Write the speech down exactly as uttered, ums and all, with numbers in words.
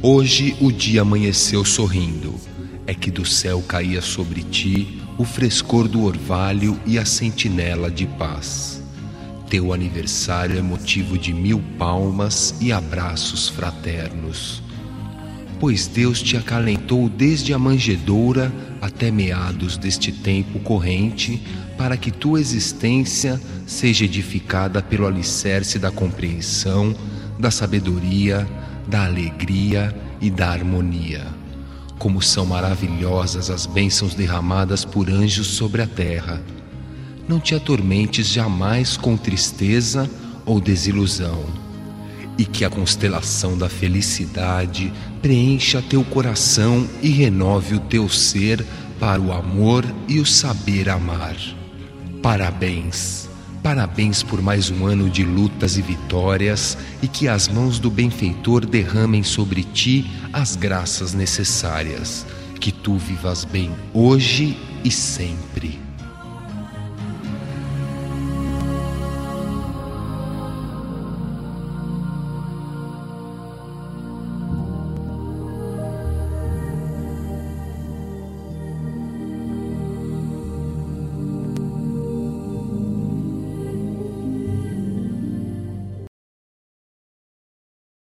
Hoje o dia amanheceu sorrindo. É que do céu caía sobre ti o frescor do orvalho e a sentinela de paz. Teu aniversário é motivo de mil palmas e abraços fraternos. Pois Deus te acalentou desde a manjedoura até meados deste tempo corrente, para que tua existência seja edificada pelo alicerce da compreensão, da sabedoria, da alegria e da harmonia. Como são maravilhosas as bênçãos derramadas por anjos sobre a terra. Não te atormentes jamais com tristeza ou desilusão, e que a constelação da felicidade preencha teu coração e renove o teu ser para o amor e o saber amar. Parabéns! Parabéns por mais um ano de lutas e vitórias, e que as mãos do benfeitor derramem sobre ti as graças necessárias. Que tu vivas bem hoje e sempre.